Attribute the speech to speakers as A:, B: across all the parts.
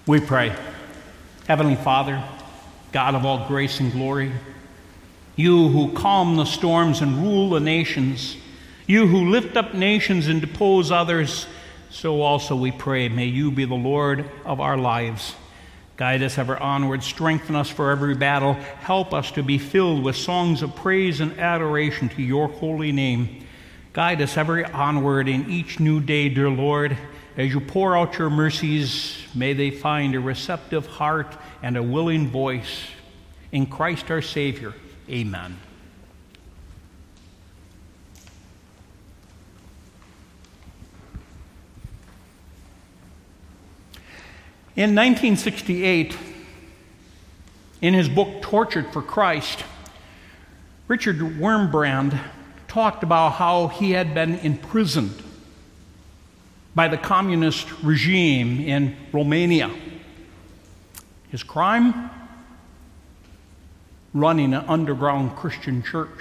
A: We pray. Heavenly Father, God of all grace and glory, you who calm the storms and rule the nations, you who lift up nations and depose others, so also we pray, may you be the Lord of our lives. Guide us ever onward, strengthen us for every battle, help us to be filled with songs of praise and adoration to your holy name. Guide us ever onward in each new day, dear Lord. As you pour out your mercies, may they find a receptive heart and a willing voice. In Christ our Savior, amen. In 1968, in his book Tortured for Christ, Richard Wurmbrand talked about how he had been imprisoned by the communist regime in Romania. His crime? Running an underground Christian church.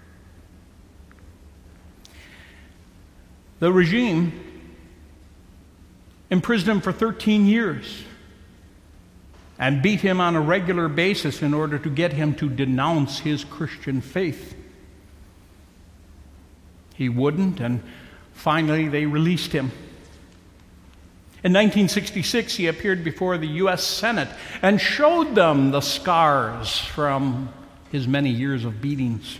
A: The regime imprisoned him for 13 years and beat him on a regular basis in order to get him to denounce his Christian faith. He wouldn't, and finally they released him. In 1966, he appeared before the U.S. Senate and showed them the scars from his many years of beatings.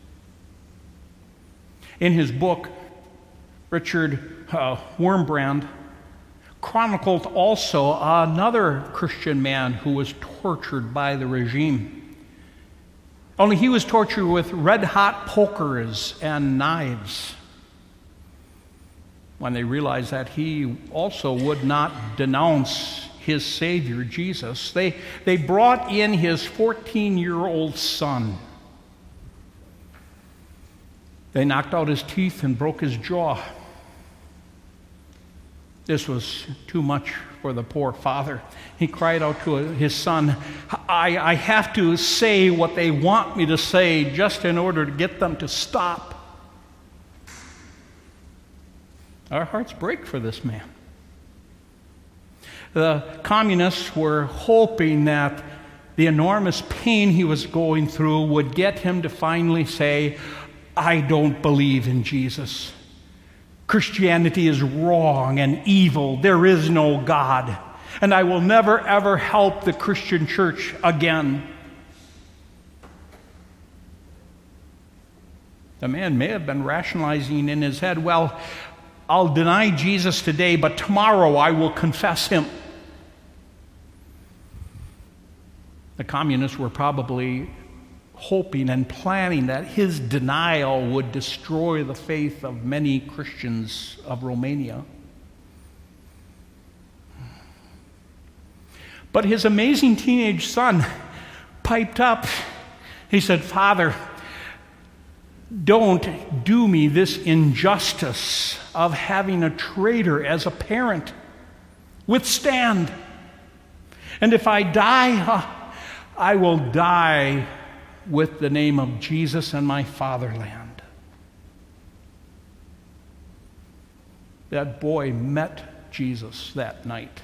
A: In his book, Richard Wurmbrand chronicled also another Christian man who was tortured by the regime. Only he was tortured with red-hot pokers and knives. When they realized that he also would not denounce his Savior, Jesus, they brought in his 14-year-old son. They knocked out his teeth and broke his jaw. This was too much for the poor father. He cried out to his son, I have to say what they want me to say just in order to get them to stop. Our hearts break for this man. The communists were hoping that the enormous pain he was going through would get him to finally say, I don't believe in Jesus. Christianity is wrong and evil. There is no God. And I will never, ever help the Christian church again. The man may have been rationalizing in his head, well, I'll deny Jesus today, but tomorrow I will confess him. The communists were probably hoping and planning that his denial would destroy the faith of many Christians of Romania. But his amazing teenage son piped up. He said, Father, don't do me this injustice of having a traitor as a parent. Withstand. And if I die, I will die with the name of Jesus and my fatherland. That boy met Jesus that night.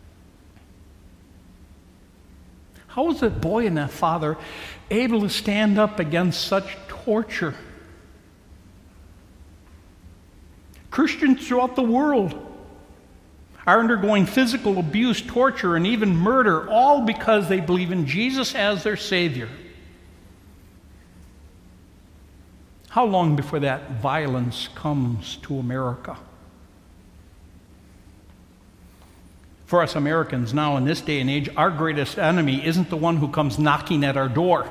A: How was that boy and that father able to stand up against such torture? Christians throughout the world are undergoing physical abuse, torture, and even murder, all because they believe in Jesus as their Savior. How long before that violence comes to America? For us Americans now in this day and age, our greatest enemy isn't the one who comes knocking at our door,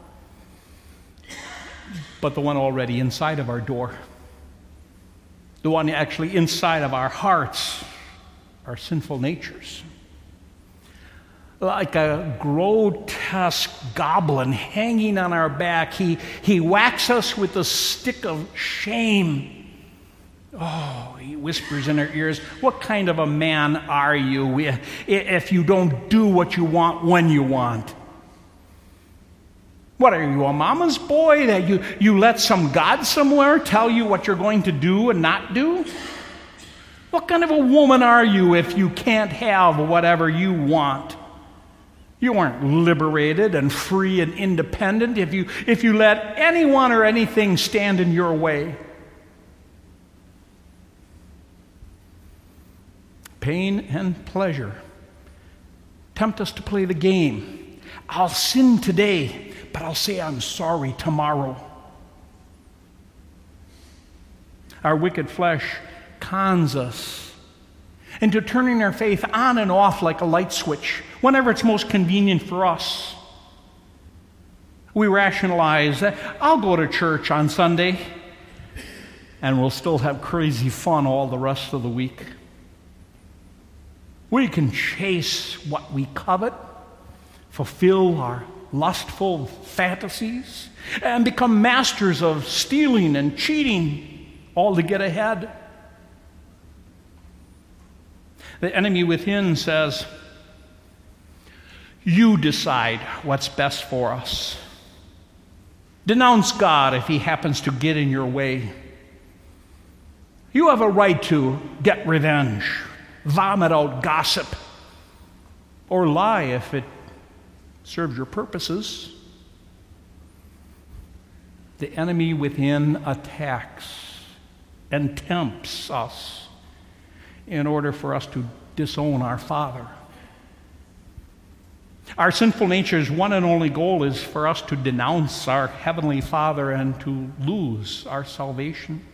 A: but the one already inside of our door. The one actually inside of our hearts, our sinful natures. Like a grotesque goblin hanging on our back, he whacks us with a stick of shame. Oh, he whispers in our ears, what kind of a man are you if you don't do what you want when you want? What are you, a mama's boy that you let some God somewhere tell you what you're going to do and not do? What kind of a woman are you if you can't have whatever you want? You aren't liberated and free and independent if you let anyone or anything stand in your way. Pain and pleasure tempt us to play the game. I'll sin today, but I'll say I'm sorry tomorrow. Our wicked flesh cons us into turning our faith on and off like a light switch whenever it's most convenient for us. We rationalize that I'll go to church on Sunday and we'll still have crazy fun all the rest of the week. We can chase what we covet, fulfill our lustful fantasies, and become masters of stealing and cheating, all to get ahead. The enemy within says, you decide what's best for us. Denounce God if he happens to get in your way. You have a right to get revenge, vomit out gossip, or lie if it serves your purposes. The enemy within attacks and tempts us in order for us to disown our Father. Our sinful nature's one and only goal is for us to denounce our Heavenly Father and to lose our salvation.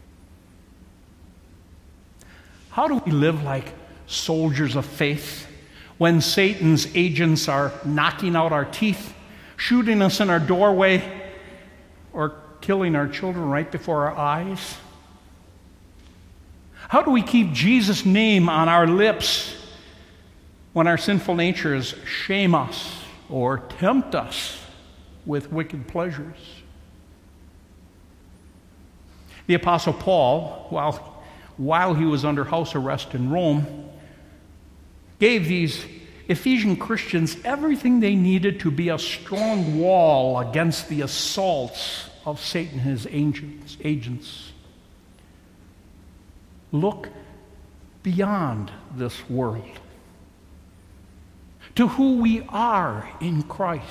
A: How do we live like soldiers of faith when Satan's agents are knocking out our teeth, shooting us in our doorway, or killing our children right before our eyes? How do we keep Jesus' name on our lips when our sinful natures shame us or tempt us with wicked pleasures? The Apostle Paul, while he was under house arrest in Rome, gave these Ephesian Christians everything they needed to be a strong wall against the assaults of Satan and his agents. Look beyond this world to who we are in Christ,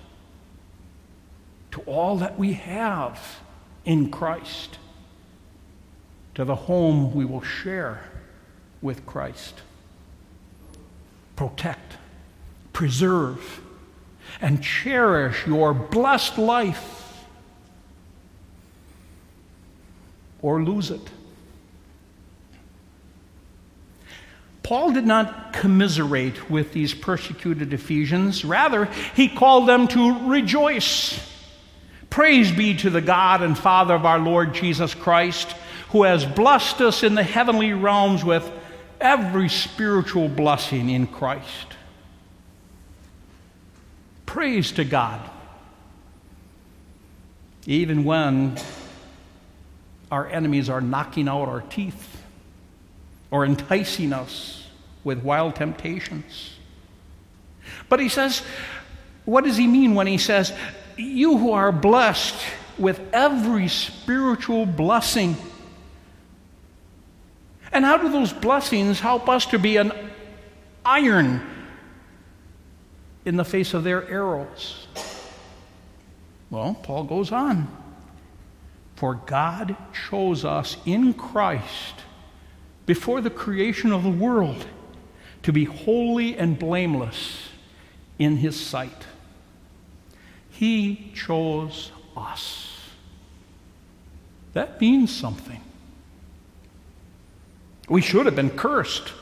A: to all that we have in Christ, to the home we will share with Christ. Protect, preserve, and cherish your blessed life, or lose it. Paul did not commiserate with these persecuted Ephesians. Rather, he called them to rejoice. Praise be to the God and Father of our Lord Jesus Christ, who has blessed us in the heavenly realms with every spiritual blessing in Christ. Praise to God. Even when our enemies are knocking out our teeth or enticing us with wild temptations. But he says, what does he mean when he says, you who are blessed with every spiritual blessing? And how do those blessings help us to be an iron in the face of their arrows? Well, Paul goes on. For God chose us in Christ before the creation of the world to be holy and blameless in his sight. He chose us. That means something. We should have been cursed.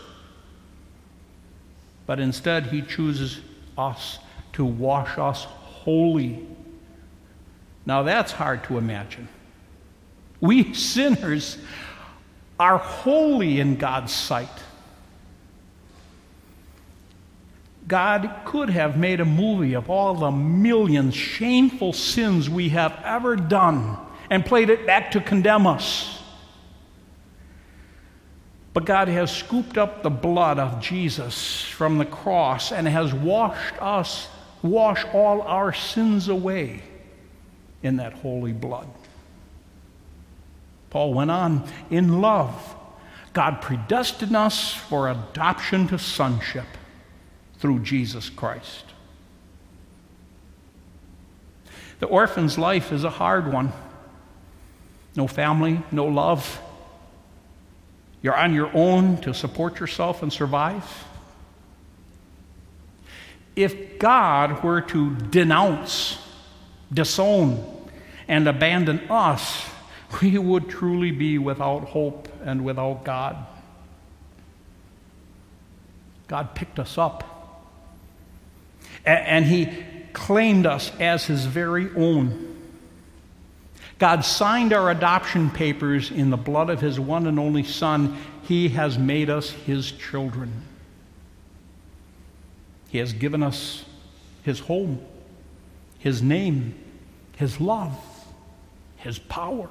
A: But instead, he chooses us to wash us holy. Now that's hard to imagine. We sinners are holy in God's sight. God could have made a movie of all the million shameful sins we have ever done and played it back to condemn us. But God has scooped up the blood of Jesus from the cross and has washed all our sins away in that holy blood. Paul went on, in love, God predestined us for adoption to sonship through Jesus Christ. The orphan's life is a hard one. No family, no love. You're on your own to support yourself and survive. If God were to denounce, disown, and abandon us, we would truly be without hope and without God. God picked us up, and He claimed us as His very own. God signed our adoption papers in the blood of His one and only Son. He has made us His children. He has given us His home, His name, His love, His power.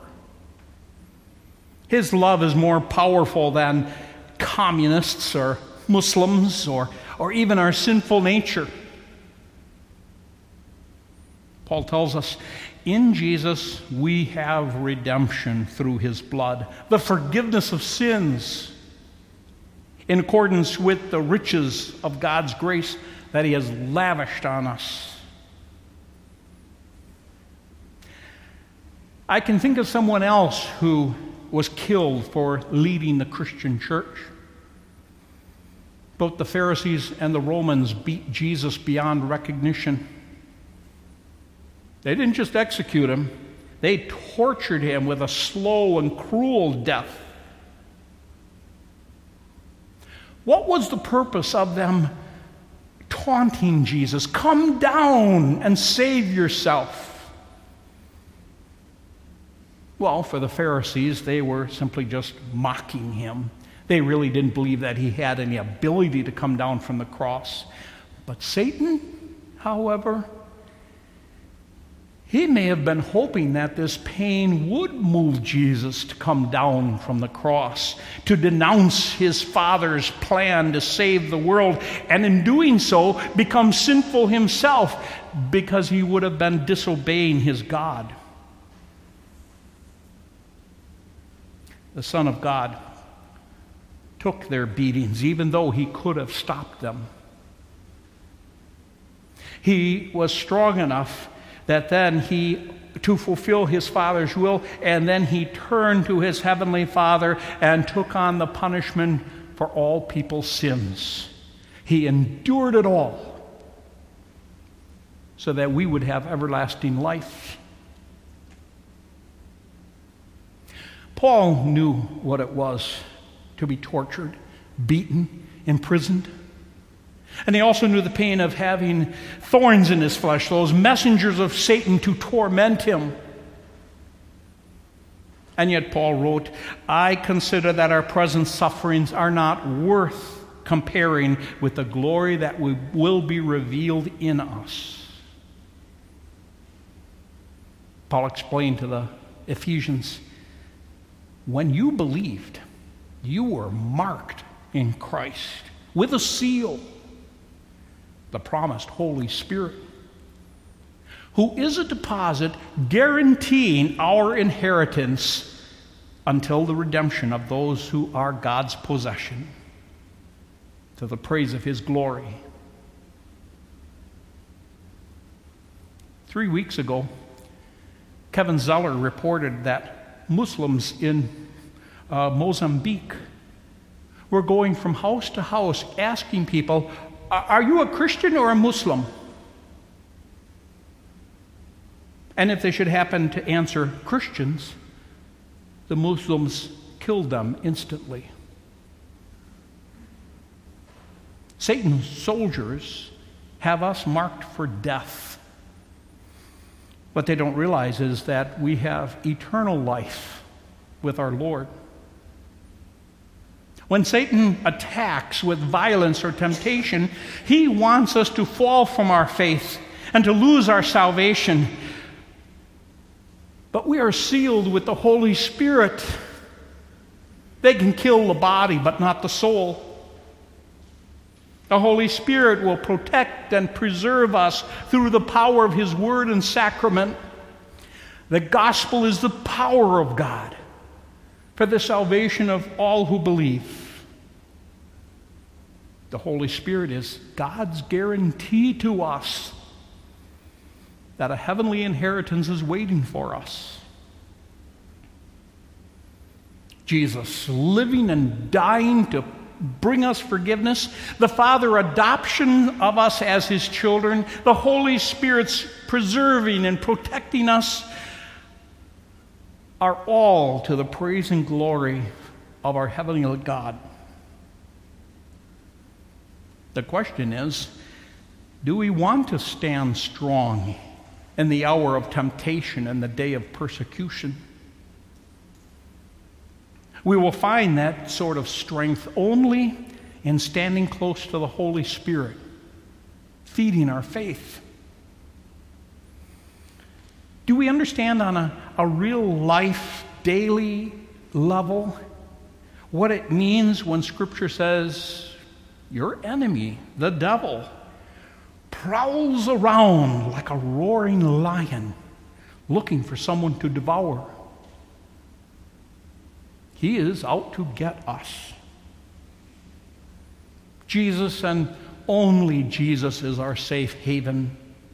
A: His love is more powerful than communists or Muslims or even our sinful nature. Paul tells us, in Jesus we have redemption through His blood, the forgiveness of sins, in accordance with the riches of God's grace that He has lavished on us. I can think of someone else who was killed for leading the Christian church. Both the Pharisees and the Romans beat Jesus beyond recognition. They didn't just execute Him, they tortured Him with a slow and cruel death. What was the purpose of them taunting Jesus? Come down and save yourself. Well, for the Pharisees, they were simply just mocking Him. They really didn't believe that He had any ability to come down from the cross. But Satan, however, he may have been hoping that this pain would move Jesus to come down from the cross, to denounce His Father's plan to save the world, and in doing so, become sinful himself, because he would have been disobeying his God. The Son of God took their beatings, even though He could have stopped them. He was strong enough that then to fulfill His Father's will, and then He turned to His Heavenly Father and took on the punishment for all people's sins. He endured it all so that we would have everlasting life. Paul knew what it was to be tortured, beaten, imprisoned. And he also knew the pain of having thorns in his flesh, those messengers of Satan to torment him. And yet Paul wrote, I consider that our present sufferings are not worth comparing with the glory that will be revealed in us. Paul explained to the Ephesians, when you believed, you were marked in Christ with a seal, the promised Holy Spirit, who is a deposit guaranteeing our inheritance until the redemption of those who are God's possession, to the praise of His glory. 3 weeks ago, Kevin Zeller reported that Muslims in Mozambique were going from house to house asking people, are you a Christian or a Muslim? And if they should happen to answer Christians, the Muslims killed them instantly. Satan's soldiers have us marked for death. What they don't realize is that we have eternal life with our Lord. When Satan attacks with violence or temptation, he wants us to fall from our faith and to lose our salvation. But we are sealed with the Holy Spirit. They can kill the body, but not the soul. The Holy Spirit will protect and preserve us through the power of His Word and sacrament. The gospel is the power of God for the salvation of all who believe. The Holy Spirit is God's guarantee to us that a heavenly inheritance is waiting for us. Jesus, living and dying to bring us forgiveness, the Father adoption of us as His children, the Holy Spirit's preserving and protecting us, are all to the praise and glory of our heavenly God. The question is, do we want to stand strong in the hour of temptation and the day of persecution? We will find that sort of strength only in standing close to the Holy Spirit, feeding our faith. Do we understand on a real life, daily level what it means when Scripture says your enemy, the devil, prowls around like a roaring lion looking for someone to devour? He is out to get us. Jesus and only Jesus is our safe haven.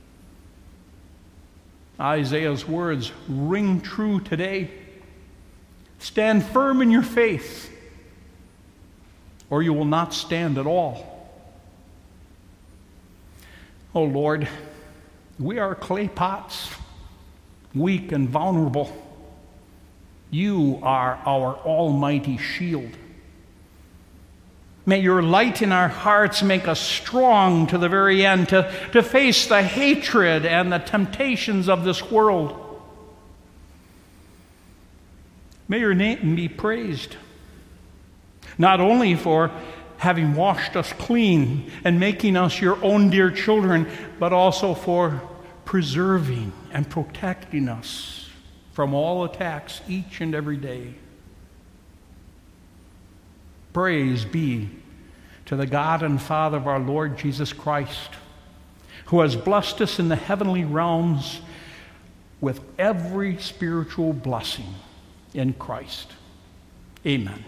A: Isaiah's words ring true today. Stand firm in your faith, or you will not stand at all. Oh Lord, we are clay pots, weak and vulnerable. You are our almighty shield. May your light in our hearts make us strong to the very end to face the hatred and the temptations of this world. May your name be praised, not only for having washed us clean and making us your own dear children, but also for preserving and protecting us from all attacks each and every day. Praise be to the God and Father of our Lord Jesus Christ, who has blessed us in the heavenly realms with every spiritual blessing in Christ. Amen.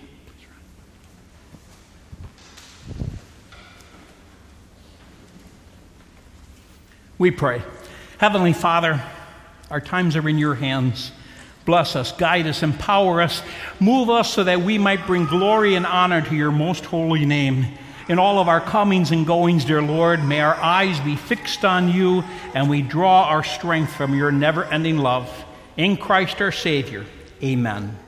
A: We pray. Heavenly Father, our times are in your hands. Bless us, guide us, empower us, move us so that we might bring glory and honor to your most holy name. In all of our comings and goings, dear Lord, may our eyes be fixed on you and we draw our strength from your never-ending love. In Christ our Savior, amen.